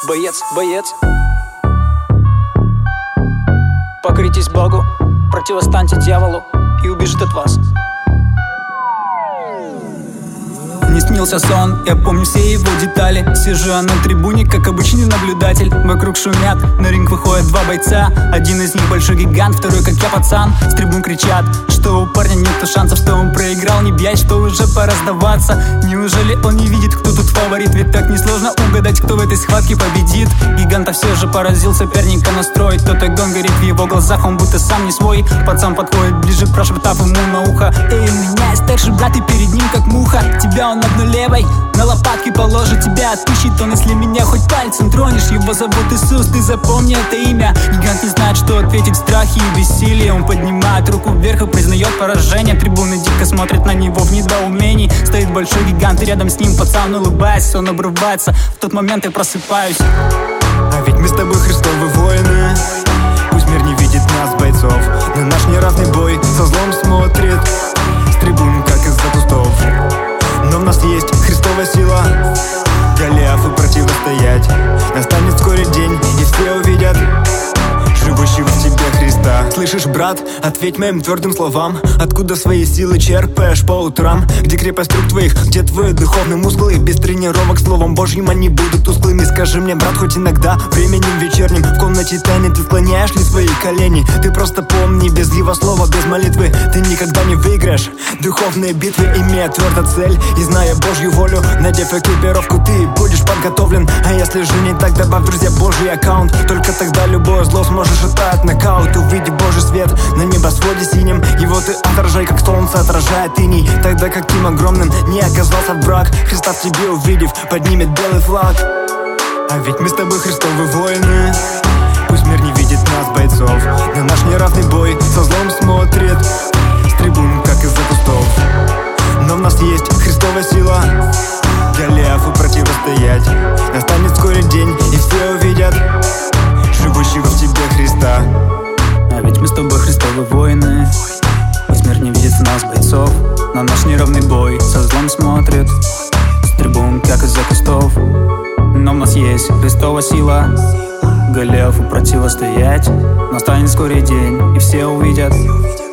боец, боец. Покоритесь Богу, противостаньте дьяволу, и убежит от вас. Мне снился сон, я помню все его детали. Сижу я на трибуне, как обычный наблюдатель. Вокруг шумят, на ринг выходят два бойца. Один из них большой гигант, второй как я пацан. С трибун кричат, что у парня нету шансов, что он проиграл, не бьяй, что уже пора сдаваться. Неужели он не видит, кто тут фаворит? Ведь так несложно угадать, кто в этой схватке победит. Гиганта все же поразил соперника настрой. Тот огонь горит в его глазах, он будто сам не свой. Пацан подходит ближе, прошептав ему на ухо: эй, у меня есть старший брат, и перед ним как муха. Тебя он одной левой на лопатки положит, тебя отпущит он, если меня хоть пальцем тронешь. Его зовут Иисус, ты запомни это имя. Гигант не знает, что ответить в страхе и бессилии. Он поднимает руку вверх и признает поражение. Трибуны дико смотрят на него в недоумении. Стоит большой гигант, и рядом с ним пацан, улыбаясь, он обрывается. В тот момент я просыпаюсь. А ведь мы с тобой Христовы воины. Пусть мир не видит нас, бойцов, на наш неравный бой со злом смотрит с трибун, как из-за кустов. Но в нас есть Христовая сила, Голиафу противостоять. Настанет вскоре день, и все увидят живущего в тебе Христа. Слышишь, брат, ответь моим твердым словам. Откуда свои силы черпаешь по утрам? Где крепость рук твоих, где твои духовные мускулы? Без тренировок словом Божьим они будут тусклыми. Скажи мне, брат, хоть иногда временем вечерним в комнате тайны ты склоняешь ли свои колени? Ты просто помни, без его слова, без молитвы ты никогда не выиграешь духовные битвы, имея твердо цель и зная Божью волю. Надев экипировку, ты будешь подготовлен. А если же не так, добавь, друзья, Божий аккаунт. Только тогда любое зло сможешь отдать нокаут. Увиди Божий свет на небосводе синим, его ты отражай, как солнце отражает иней. Тогда каким огромным не оказался враг, Христа в тебе увидев, поднимет белый флаг. А ведь мы с тобой Христовы воины. Пусть мир не видит нас, бойцов, на наш неравный бой со злом смотрит с трибун, как из-за кустов. Но в нас есть Христовая сила, Голиафу противостоять. Настанет вскоре день, и все увидят живущего в тебе Христа. А ведь мы с тобой Христовы воины. Пусть мир не видит нас, бойцов, на наш неравный бой со злом смотрит с трибун, как из-за кустов. Но в нас есть Христова сила, Голиафу противостоять. Настанет вскоре день, и все увидят